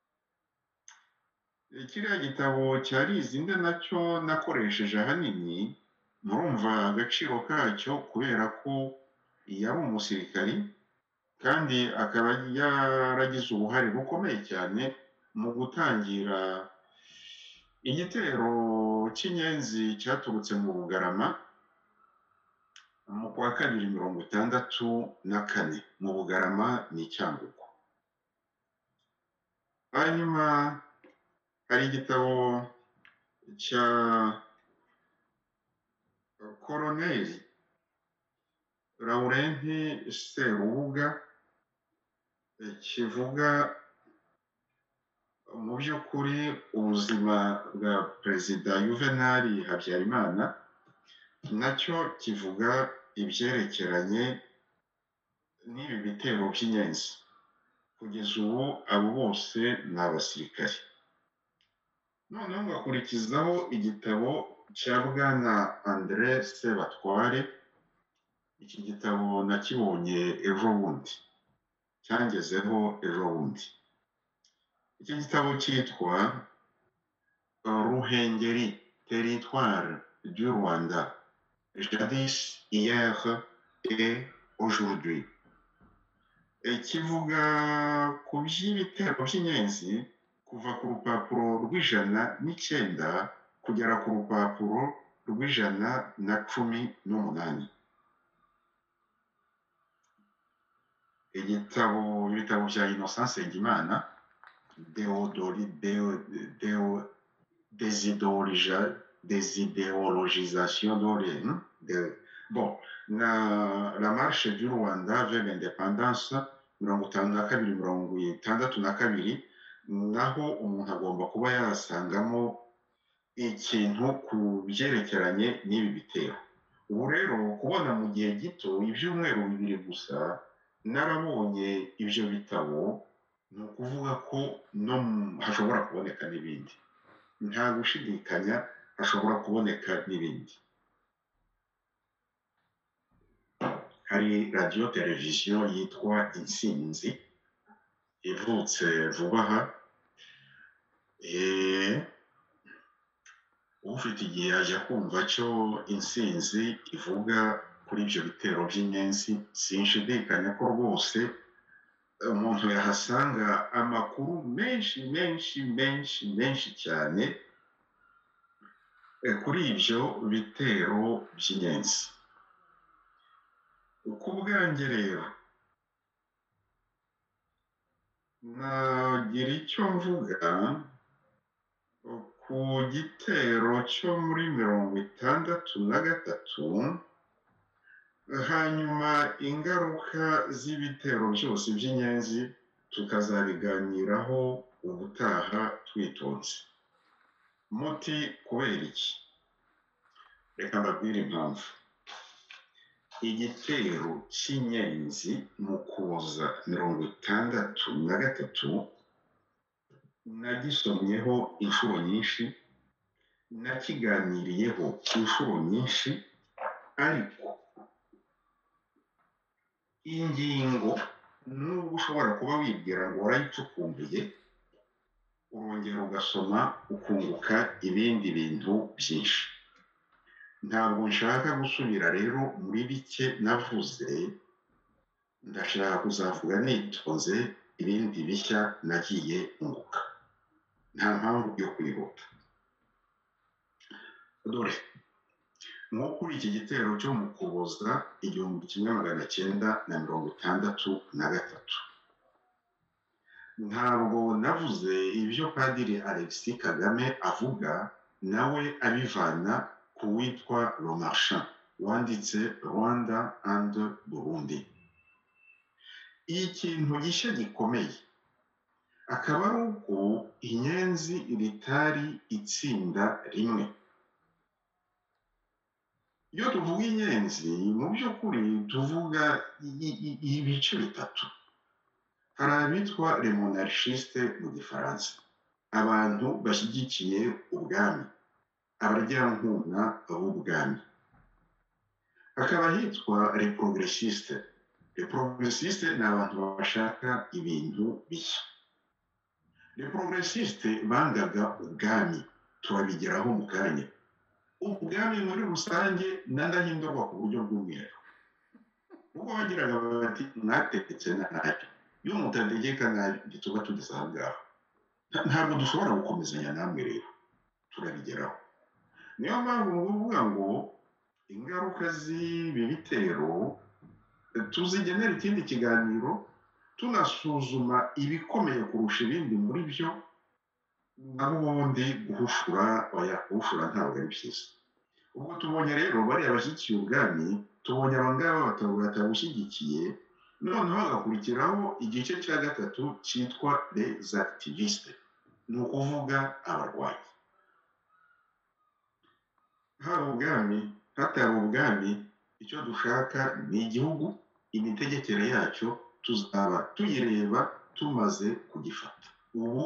kiriya gitabo cya Rizinde nacyo nakoresheje ahanini murumva agaciro kacyo kubera ko yari umusirikari kandi akaba yaragize uruhare rukomeye cyane mu gutangira igitero cy'inyenzi cyaturutse mu Bugarama mu kwa kabiri mirongo itandatu na kane mu Bugarama ni Cyangugu hanyuma hari igitabo cya Koloneli Laurenti Serubuga kivuga mu by'ukuri ubuzima bwa Perezida Juvenal Habyarimana nacyo kivuga ibyerekeranye n'ibi bitero by'inyenzi kugeza ubu abo bose ni abasirikare noneho ngakurikizaho igitabo cya Bwana André Sebatware iki gitabo nakibonye ejo bundi cyangezeho ejo bundi iki gitabo cyitwa Ruhengeri territoire du Rwanda jadis hier et aujourd'hui kivuga ku by'ibitero by'inyenzi kuva ku rupapuro rw'ijana n'icyenda kugera ku rupapuro rw'ijana na cumi n'umunani igitabo ibitabo bya Innocent Nsengimana Deodori Deo Deo désidéologisation de bon na la marche du Rwanda vers l'indépendance mirongo itanu na kabiri mirongo itandatu na kabiri naho umuntu agomba kuba yasangamo ikintu ku byerekeranye n'ibi bitero ubu rero kubona mu gihe gito ibyumweru bibiri gusa narabonye ibyo bitabo ni ukuvuga ko no hashobora kuboneka n'ibindi nta gushidikanya hashobora kuboneka n'ibindi hari radiyo televiziyo yitwa Intsinzi ivutse vuba aha ufite igihe ajya kumva cyo Intsinzi ivuga kuri ibyo bitero by'inyenzi sinshidikanya ko rwose umuntu yahasanga amakuru menshi menshi menshi menshi cyane kuri ibyo bitero by'inyenzi ku bwanjye rero nagira icyo mvuga ku gitero cyo muri mirongo itandatu na gatatu hanyuma ingaruka z'ibitero byose by'inyenzi tukazabiganiraho ubutaha twitonze muti kubera iki reka mbabwire impamvu igitero cy'inyenzi mu Kuboza mirongo itandatu na gatatu nagisomyeho inshuro nyinshi nakiganiriyeho inshuro nyinshi ariko ingingo nubwo ushobora kuba wibwira ngo warayicukumbuye urongera ugasoma ukunguka ibindi bintu byinshi ntabwo nshaka gusubira rero muri bike navuze ndashaka kuzavuga nitonze ibindi bishya nagiye unguka nta mpamvu yo kwihuta dore nko kuri iki gitero cyo mu Kuboza igihumbi kimwe magana cyenda na mirongo itandatu na gatatu ntabwo navuze ibyo Padiri Alexis Kagame avuga nawe abivana ku witwa Le Marchand wanditse Rwanda and Burundi ikintu gishya gikomeye akaba ari uko inyenzi ritari itsinda rimwe iyo tuvuga inyenzi mu by'ukuri tuvuga ibice bitatu hari abitwa les monarchistes mu gifaransa abantu bashyigikiye ubwami abaryankuna b'ubwami hakaba hitwa les progressistes les progressistes ni abantu bashaka ibintu bishya les progressistes bangaga ubwami turabigeraho mu kanya ubwami muri rusange ndahindurwa ku buryo bw'umweru ubwo bagiraga bati mwategetse nabi iyo mutategeka nabi tuba tugeze aha ngaha ntabwo dushobora gukomezanya namwe rero turabigeraho niyo mpamvu nguvuga ngo ingaruka z'ibi bitero tuzigenera ikindi kiganiro tunasuzuma ibikomeye kurusha ibindi muri byo naho ubundi guhushura oya guhushura ntabwo ari byiza ubwo tubonye rero bariya bashyigikiye ubwami tubonye abangaba batabushyigikiye noneho hagakurikiraho igice cya gatatu cyitwa les activistes ni ukuvuga abarwayi haba ubwami hataba ubwami icyo dushaka ni igihugu imitegekere yacyo tuzaba tuyireba tumaze kugifata ubu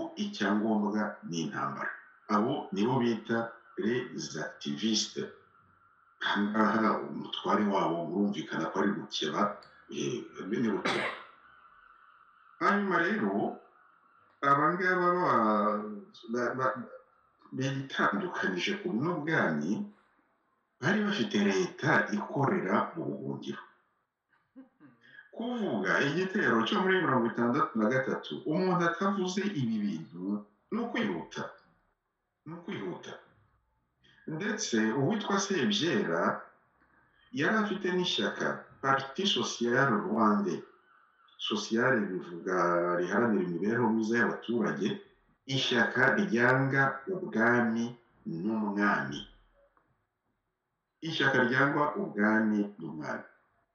icyangombwa ni intambara abo nibo bita les activistes ahangaha umutware wabo murumvikana ko ari gukeba bene rukeba. Hanyuma rero abangaba bitandukanije ku buno bwami bari bafite leta ikorera mu buhungiro. Kuvuga igitero cyo muri mirongo itandatu na gatatu umuntu atavuze ibi bintu ni ukwihuta ni ukwihuta ndetse uwitwa Sebyera yari afite n'ishyaka Parti Sociale Rwandais. Sociale bivuga riharanira imibereho myiza y'abaturage, ishyaka ryanga ubwami n'umwami, ishyaka ryangwa ubwami n'umwami.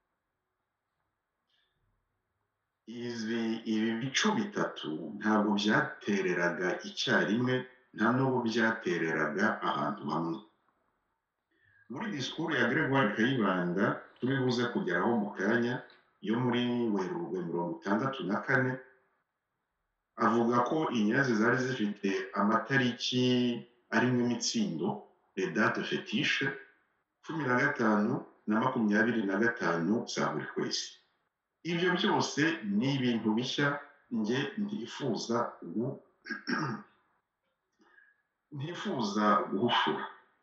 Izi ibi bico bitatu ntabwo byatereraga icyarimwe, nta n'ubu byatereraga ahantu hamwe. Muri disikuru ya Gregoire Kayibanda turi buze kugeraho mu kanya yo muri Werurwe mirongo itandatu na kane, avuga ko inyazi zari zifite amatariki arimo imitsindo, les dates fétiches, cumi na gatanu na makumyabiri na gatanu za buri kwezi. Ibyo byose ni ibintu bishya nge ntifuza ntifuza guhushura.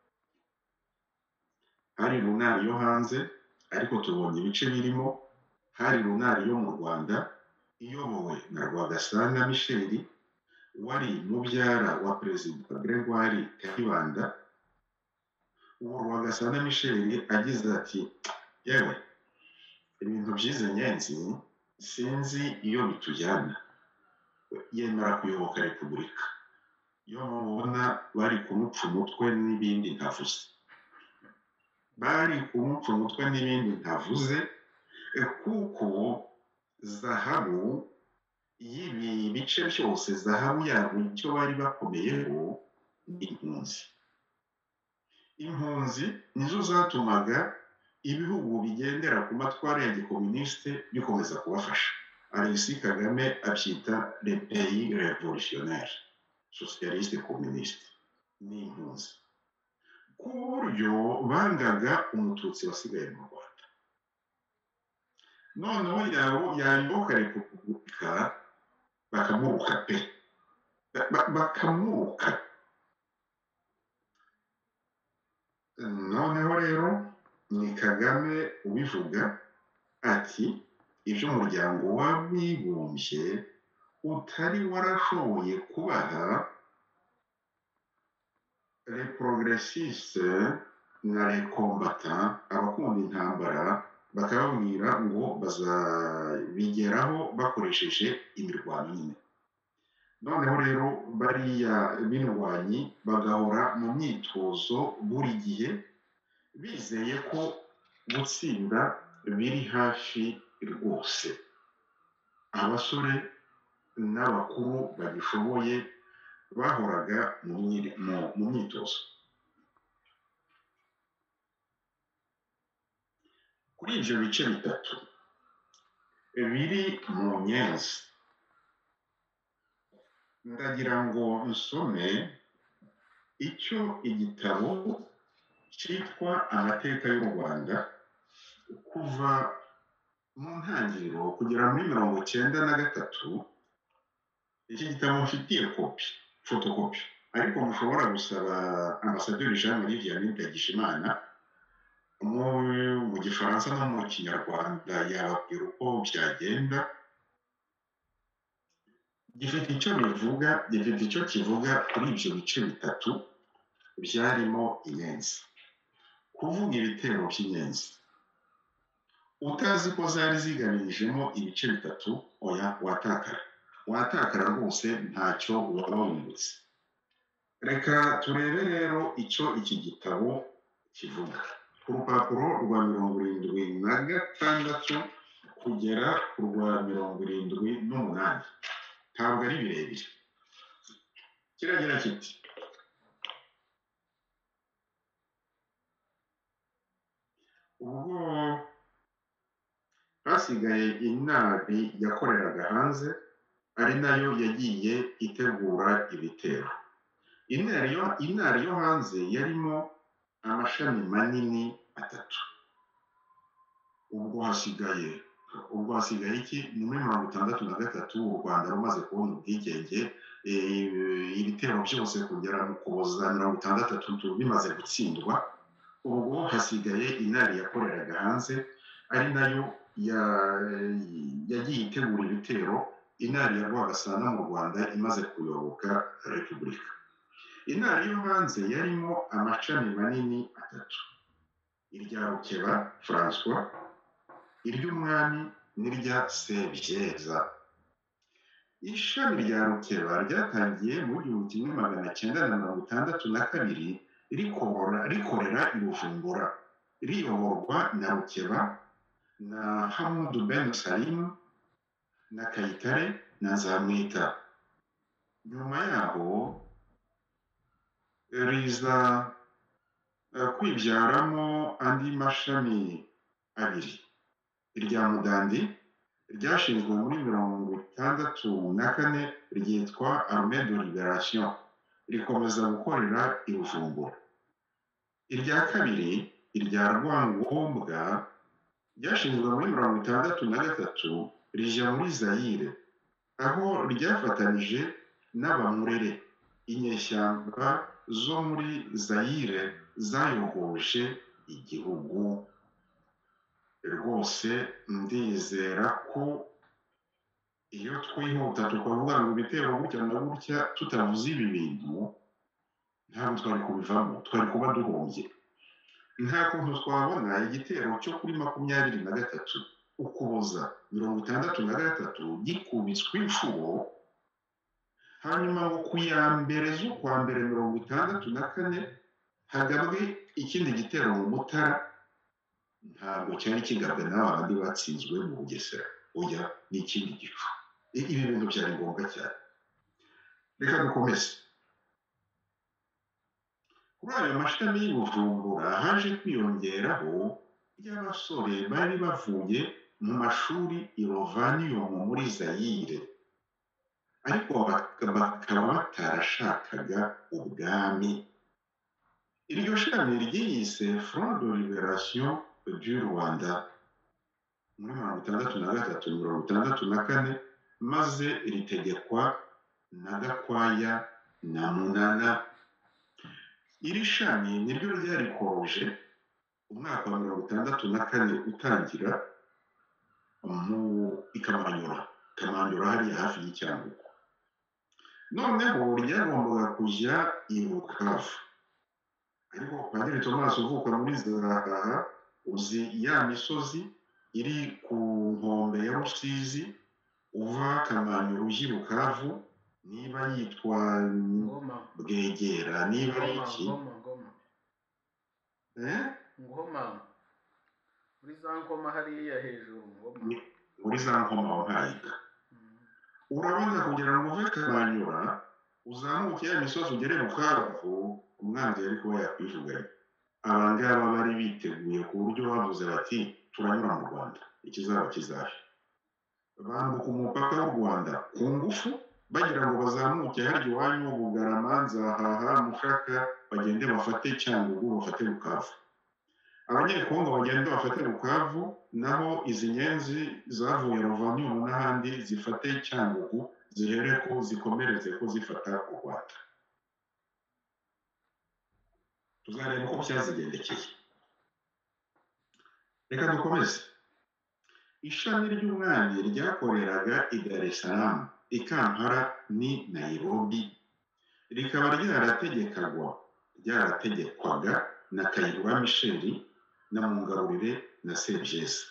Hari runari yo hanze ariko tubonye ibice birimo, hari runari yo mu Rwanda iyobowe na Rwagasana Michel wari mubyara wa Perezida Gregoire Kayibanda. Uwo Rwagasana Michel agize ati yewe ibintu byize nyenzi sinzi iyo bitujyana, yemera kuyoboka repubulika. Iyo mubona bari kumupfa umutwe n'ibindi ntavuze, bari kumupfa umutwe n'ibindi ntavuze kuko zahabu y'ibi bice byose, zahabu yabo icyo bari bakomeyeho ni impunzi. Impunzi nizo zatumaga ibihugu bigendera ku matwara ya gikomunisite bikomeza kubafasha. Alexis Kagame abyita les pays révolutionnaires socialiste communiste, ni impunzi, ku buryo bangaga umututsi wasigaye mu Rwanda. Noneho yayoboka repubulika bakamuruka pe, bakamuruka. Noneho rero ni Kagame ubivuga ati ibyo umuryango w'abibumbye utari warashoboye kubaha les progressistes na les combattants, abakunda intambara, bakababwira ngo bazabigeraho bakoresheje imirwano nyine. Noneho rero bariya b'indwanyi bagahora mu myitozo buri gihe, bizeye ko gutsinda biri hafi rwose. Abasore n'abakuru babishoboye bahoraga mu myitozo. Kuri ibyo bice bitatu biri mu nyenzi, ndagira ngo nsome icyo igitabo cyitwa Amateka y'u Rwanda kuva mu ntangiriro kugera muri mirongo cyenda na gatatu. Iki gitabo mufitiye kopi, fotokopi, ariko mushobora gusaba Ambasaderi Jean Marie Vianney Ndagijimana mu gifaransa no mu kinyarwanda yababwira uko byagenda. Gifite icyo bivuga, gifite icyo kivuga kuri ibyo bice bitatu byarimo inyenzi. Kuvuga ibitero by'inyenzi utazi ko zari zigamijemo ibice bitatu, oya watakara watakara rwose, ntacyo waba wungutse. Reka turebe rero icyo iki gitabo kivuga ku rupapuro rwa mirongo irindwi na gatandatu kugera ku rwa mirongo irindwi n'umunani. Ntabwo ari birebire. Kiragira kiti ubwo hasigaye inari yakoreraga hanze, ari nayo yagiye itegura ibitero. Inari yo hanze yarimo amashami manini atatu ubwo hasigaye ubwo hasigaye iki ni muri mirongo itandatu na gatatu u Rwanda rumaze kubona ubwigenge, ibitero byose kugera mu Ukuboza mirongo itandatu bimaze gutsindwa, ubwo hasigaye inari yakoreraga hanze ari nayo yagiye itegura ibitero, inari ya Rwagasana mu Rwanda imaze kuyoboka repubulika. Inari yo hanze yarimo amacami manini atatu: irya Rukeba François, iry'umwami n'irya Sebyeza. Ishami rya Rukeba ryatangiye mu gihumbi kimwe magana cyenda na mirongo itandatu na kabiri rikorera i Bujumbura, riyoborwa na Rukeba na Hamudu Ben Salim na Kayitare na Nzamwita. Nyuma yaho riza kwibyaramo andi mashami abiri: irya Mugandi ryashinzwe muri mirongo itandatu na kane ryitwa Armée de Libération, rikomeza gukorera i Bujumbura. Irya kabiri, irya Rwangombwa, ryashinzwe muri mirongo itandatu na gatatu rija muri Zaire, aho ryafatanije n'Abamurere, inyeshyamba zo muri Zaire zayogoje igihugu. Rwose ndizera ko iyo twihuta tukavuga ngo ibitero gutya na gutya tutavuze ibi bintu ntabwo twari kubivamo, twari kuba duhombye. Nta kuntu twabona igitero cyo kuri makumyabiri na gatatu Ukuboza mirongo itandatu na gatatu gikubitswe inshuro, hanyuma ngo ku ya mbere z'ukwa mbere mirongo itandatu na kane hagabwe ikindi gitero mu Mutara. Ntabwo cyari kigabwe n'abandi batsinzwe mu Bugesera, oya ni ikindi gicu. Ibi bintu byari ngombwa cyane. Reka dukomeze. Kuri ayo mashami y'i Bujumbura haje kwiyongeraho y'abasore bari bavuye mu mashuri i Rovanium muri Zaire, ariko bakaba batarashakaga ubwami. Iryo shami ryiyise Front de Libération du Rwanda muri mirongo itandatu na gatatu mirongo itandatu na kane, maze ritegekwa na Gakwaya na Munana. Iri shami niryo ryarikoroje umwaka wa mirongo itandatu na kane utangira mu Ikamanyura, Kamanyura hariya hafi y'Icyangugu. Noneho ryagombaga kujya i Bukavu, ariko Padiri Thomas uvuka muri Zahaha, uzi ya misozi iri ku nkombe ya Rusizi uva Kamanyura ujya i Bukavu, niba yitwa Bwegera, niba ari iki Ngoma, muri za Ngoma hariya hejuru, Ngoma muri za Ngoma wahayiga. Urabona kugira ngo uve Kamanyura uzamuke ya misozi ugere Bukavu, umwanzi yari kuba yakwivuganye. Aba ngaba bari biteguye ku buryo bavuze bati turanyura mu Rwanda, ikizaba kizaje. Bambuka umupaka w'u Rwanda ku ngufu bagira ngo bazamuke harya iwanyu Bugarama, Nzahaha, Mushaka, bagende bafate Cyangugu, bafate Bukavu. Abanyekongo bagende bafate Bukavu, naho izi nyenzi zavuye Rovanium n'ahandi zifate Cyangugu, zihere ko zikomereze ko zifata u Rwanda. Tuzareba uko byazigendekeye. Reka dukomeze. Ishami ry'umwami ryakoreraga i Dar es Salaam, i Kampala ni Nairobi, rikaba ryarategekagwa ryarategekwaga na Kayihura Michel na Mungarurire na Sebyeza.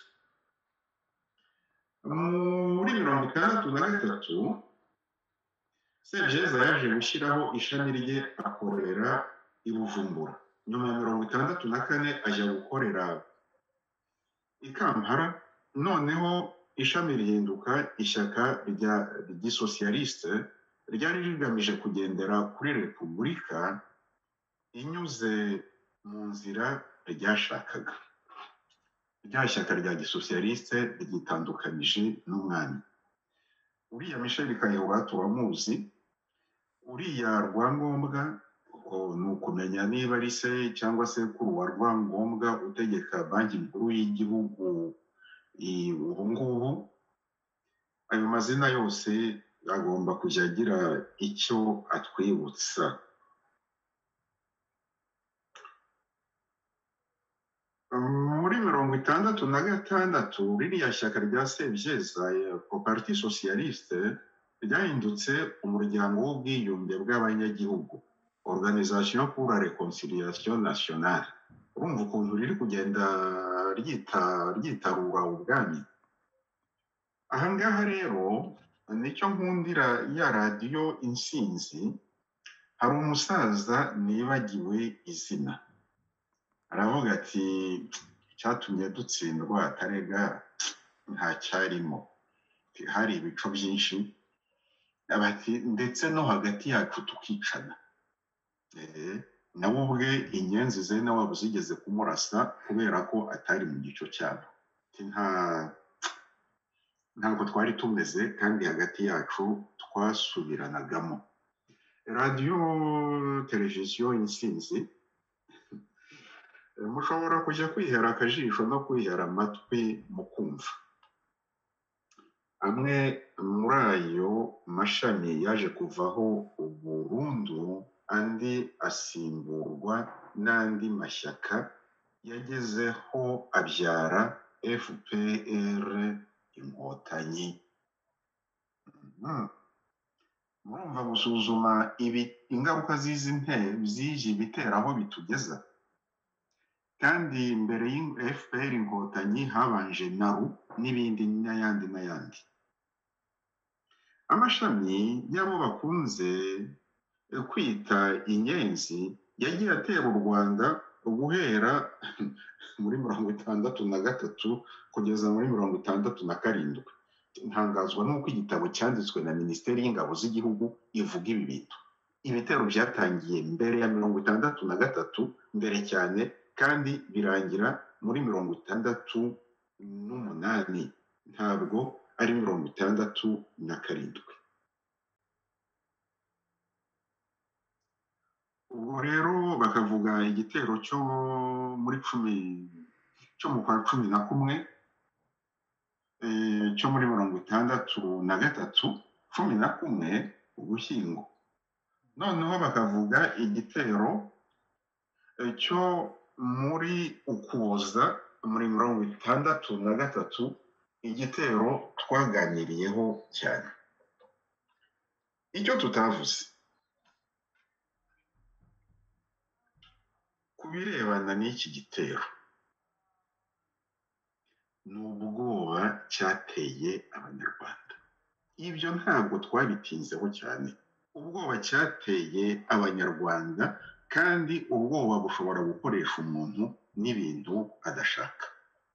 Muri mirongo itandatu na gatatu Sebyeza yaje gushyiraho ishami rye akorera i Bujumbura. Nyuma ya mirongo itandatu na kane ajya gukorera i Kampala, noneho ishami rihinduka ishyaka rya gisosiyaliste ryari rigamije kugendera kuri repubulika inyuze mu nzira ryashakaga. Rya shyaka rya gisosiyaliste ryitandukanije n'umwami. Uriya Michel Kayihura turamuzi, uriya Rwangombwa ubwo ni ukumenya niba ari se cyangwa se kuri wa Rwangombwa utegeka banki nkuru y'igihugu ubu ngubu. Ayo mazina yose agomba kujya agira icyo atwibutsa. Muri mirongo itandatu na gatandatu ririya shyaka rya Sebyeza Parti Socialiste ryahindutse umuryango w'ubwiyunge bw'abanyagihugu, Organisation pour la Réconciliation Nationale. Urumva ukuntu riri kugenda ryita ryitarura ubwami. Aha ngaha rero nicyo nkundira ya radiyo Intsinzi, hari umusaza nibagiwe izina, aravuga ati icyatumye dutsindwa atarega nta cyarimo, hari ibico byinshi, abati ndetse no hagati yacu tukicana. Nabo ubwe inyenzi ze nawe zigeze kumurasa kubera ko atari mu gico cyabo. Nta ntabwo twari tumeze kandi hagati yacu twasubiranagamo. Radiyo televiziyo Intsinzi mushobora kujya kwihera akajisho no kwihera amatwi mu kumva. Amwe muri ayo mashami yaje kuvaho burundu, andi asimburwa n'andi mashyaka yagezeho abyara F P R Inkotanyi. Murumva gusuzuma ibi ingaruka z'izi ntebe z'iji bitera aho bitugeza. Kandi mbere ya F P R Inkotanyi habanje naru n'ibindi n'ayandi n'ayandi. Amashami y'abo bakunze kwita inyenzi yagiye atera u Rwanda guhera muri mirongo itandatu na gatatu kugeza muri mirongo itandatu na karindwi. Ntangazwa n'uko igitabo cyanditswe na Minisiteri y'Ingabo z'Igihugu ivuga ibi bintu. Ibitero byatangiye mbere ya mirongo itandatu na gatatu, mbere cyane, kandi birangira muri mirongo itandatu n'umunani, ntabwo ari mirongo itandatu na karindwi. Ubwo rero bakavuga igitero cyo muri cumi cyo mu kwa cumi na kumwe cyo muri mirongo itandatu na gatatu, cumi na kumwe Ugushyingo. Noneho bakavuga igitero cyo muri Ukuboza muri mirongo itandatu na gatatu, igitero twaganiriyeho cyane. Icyo tutavuze ku birebana n'iki gitero ni ubwoba cyateye Abanyarwanda. Ibyo ntabwo twabitinzeho cyane. Ubwoba cyateye Abanyarwanda, kandi ubwoba bushobora gukoresha umuntu n'ibintu adashaka.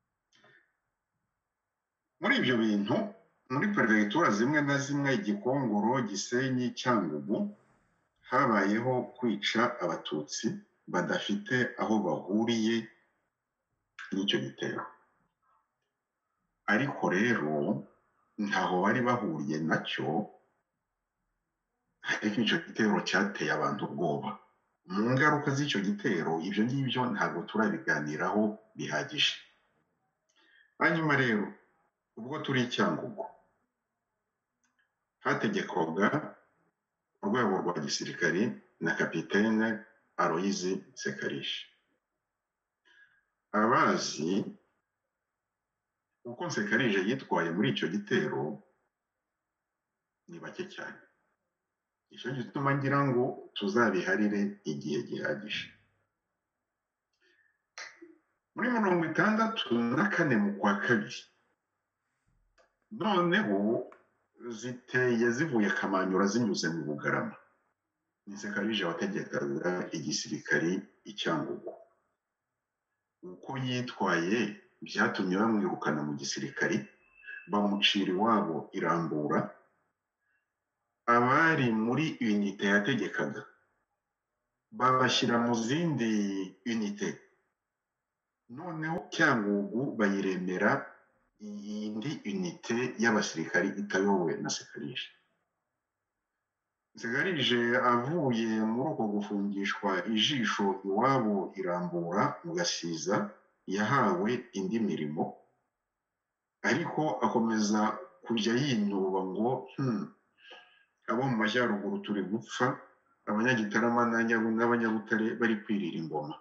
Muri ibyo bintu, muri perefegitura zimwe na zimwe, Gikongoro, Gisenyi, Cyangugu, habayeho kwica Abatutsi badafite aho bahuriye n'icyo gitero. Ariko rero ntaho bari bahuriye nacyo, ariko icyo gitero cyateye abantu ubwoba. Mu ngaruka z'icyo gitero, ibyo ngibyo ntabwo turabiganiraho bihagije. Hanyuma rero, ubwo turi i Cyangugu, hategekwaga urwego rwa gisirikari na Kapitene Aloyizi Nsekarije. Abazi uko Nsekarije yitwaye muri icyo gitero ni bake cyane. Icyo gituma ngira ngo tuzabiharire igihe gihagije. Muri mirongo itandatu na kane mu kwa kabiri, noneho ziteye zivuye Kamanyura zinyuze mu Bugarama. Ni Nsekarije wategekaga igisirikari i Cyangugu. Uko yitwaye byatumye bamwirukana mu gisirikari, bamucira iwabo i Rambura. Abari muri unite yategekaga babashyira mu zindi unite. Noneho Cyangugu bayiremera iyindi unite y'abasirikari itayobowe na Nsekarije. nsigarije avuye muri uko gufungishwa ijisho iwabo irambura mu Gasiza yahawe indi mirimo ariko akomeza kujya yinuba ngo hmm, abo mu majyaruguru turi gupfa abanyagitarama n'abanyabutare bari kwirira ingoma.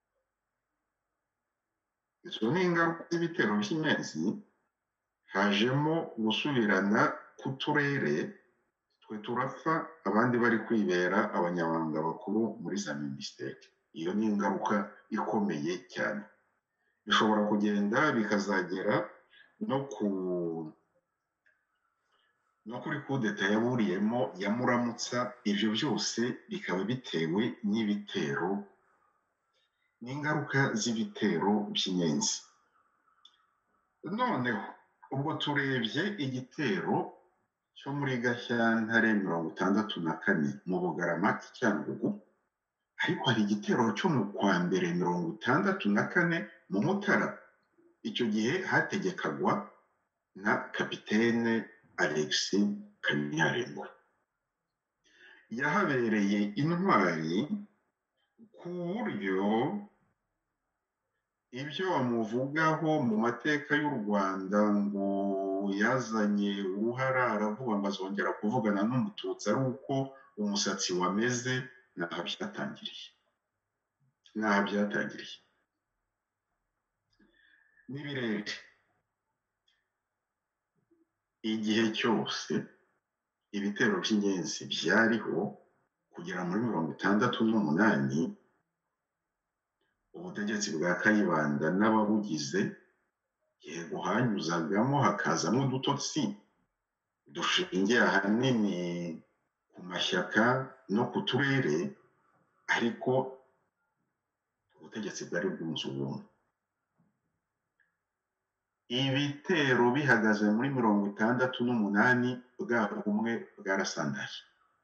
Izo ni ingaruka z'ibitero by'inyenzi. Hajemo gusubirana ku turere, twe turapfa abandi bari kwibera abanyamabanga bakuru muri za minisiteri. Iyo ni ingaruka ikomeye cyane, bishobora kugenda bikazagera no ku no kuri kudeta yaburiyemo ya Muramutsa. Ibyo byose bikaba bitewe n'ibitero n'ingaruka z'ibitero by'inyenzi. Noneho ubwo turebye igitero cyo muri Gashyantare mirongo itandatu na kane mu Bugarama i Cyangugu, ariko hari igitero cyo mu kwa mbere mirongo itandatu na kane mu Mutara. Icyo gihe hategekagwa na kapitene Alexis Kanyarengwa. Yahabereye intwari ku buryo ibyo bamuvugaho mu mateka y'u Rwanda ngo yazanye uruhara aravuga ngo azongera kuvugana n'umututsi ari uko umusatsi wameze, naho byatangiriye naho byatangiriye n'ibirere. Igihe cyose ibitero by'ingenzi byariho kugera muri mirongo itandatu n'umunani, ubutegetsi bwa Kayibanda n'ababugize yego hanyuzagamo hakazamo udutotsi dushingiye ahanini ku mashyaka no ku turere, ariko ubutegetsi bwari bwunze ubumwe. Ibitero bihagaze muri mirongo itandatu n'umunani bwa bumwe bwarasandaye.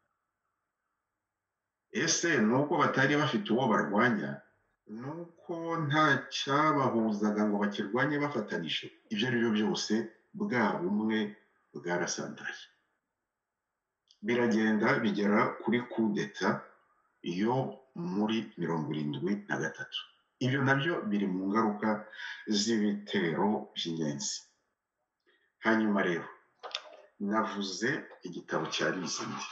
Ese nuko batari bafite uwo barwanya, nuko nta cyabahuzaga ngo bakirwanye bafatanije? Ibyo ari byo byose bwa bumwe bwarasandaye. Biragenda bigera kuri kudeta yo muri mirongo irindwi na gatatu. Ibyo nabyo biri mu ngaruka z'ibitero by'inyenzi. Hanyuma rero navuze igitabo cya Rizindi,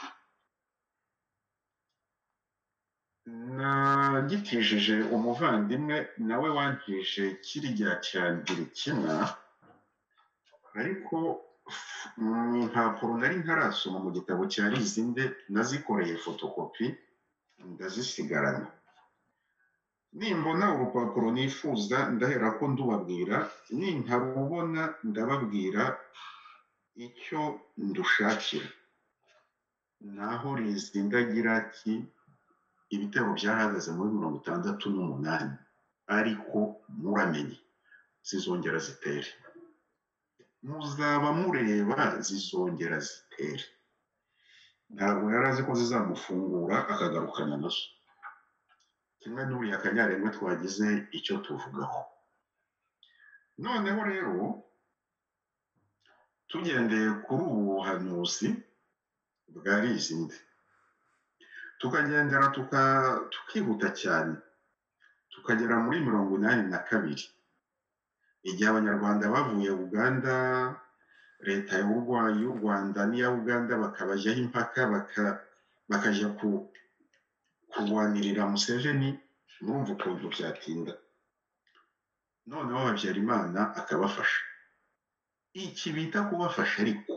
nagitijije umuvandimwe nawe wantije kirya cya Girikina, ariko impapuro nari ntarasoma mu gitabo cya Rizinde nazikoreye fotokopi ndazisigarana. Nimbona urupapuro nifuza ndahera ko ndubabwira, nintarubona ndababwira icyo ndushakira. Naho Rizinde agira ati ibitero byahagaze muri mirongo itandatu n'umunani, ariko muramenye zizongera zitere. Muzaba mureba zizongera zitere. Ntabwo yari azi ko zizamufungura akagarukana nazo. Kimwe n'uriya Kanyarengwa twagize icyo tuvugaho. Noneho rero tugendeye kuri ubu buhanuzi bwa Rizinde, tukagendera tukihuta cyane tukagera muri mirongo inani na kabiri, igihe abanyarwanda bavuye Uganda, leta y'u Rwanda n'iya Uganda bakabajyaho impaka bakajya kurwanirira Museveni. Murumva ukuntu byatinda. Noneho Habyarimana akabafasha. Iki bita kubafasha ariko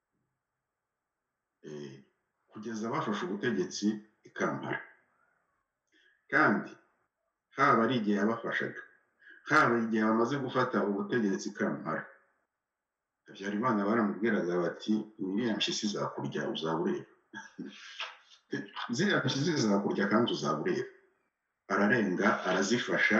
kugeza bafashe ubutegetsi i Kampala, kandi haba ari igihe yabafashaga, haba igihe bamaze gufata ubutegetsi i Kampala, Habyarimana baramubwiraga bati iriya mpyisi zakurya uzaba ureba. Ziriya mpyisi zakurya kandi uzaba ureba. Ararenga arazifasha,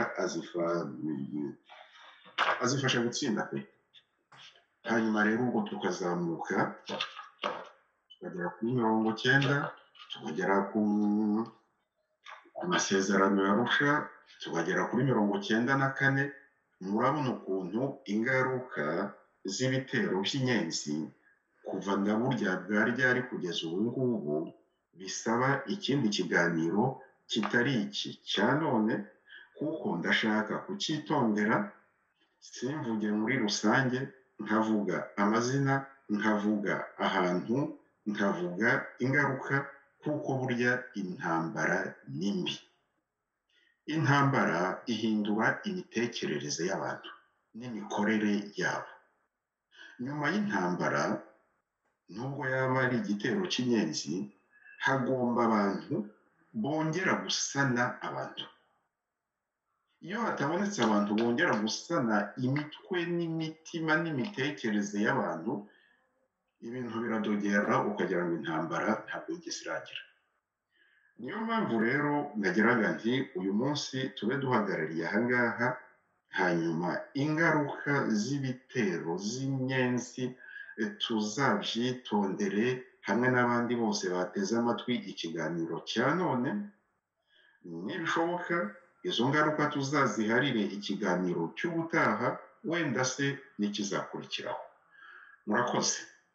azifasha gutsinda pe. Hanyuma rero ubwo tukazamuka tukagera kuri mirongo cyenda, tukagera ku masezerano ya Arusha, tukagera kuri mirongo cyenda na kane. Murabona ukuntu ingaruka z'ibitero by'inyenzi kuva na burya bwa ryari kugeza ubu ngubu bisaba ikindi kiganiro kitari iki cya none, kuko ndashaka kucyitondera simvuge muri rusange, nkavuga amazina, nkavuga ahantu, nkavuga ingaruka, kuko burya intambara ni mbi. Intambara ihindura imitekerereze y'abantu n'imikorere yabo. Nyuma y'intambara, nubwo yaba ari igitero cy'inyenzi, hagomba abantu bongera gusana abantu. Iyo hatabonetse abantu bongera gusana imitwe n'imitima n'imitekerereze y'abantu, ibintu biradogera ukagira ngo intambara ntabwo yigeze iragira. Niyo mpamvu rero nagiraga nti uyu munsi tube duhagarariye aha ngaha, hanyuma ingaruka z'ibitero z'inyenzi tuzabyitondere hamwe n'abandi bose bateze amatwi ikiganiro cya none. Nibishoboka izo ngaruka tuzaziharire ikiganiro cy'ubutaha, wenda se n'ikizakurikiraho. Murakoze.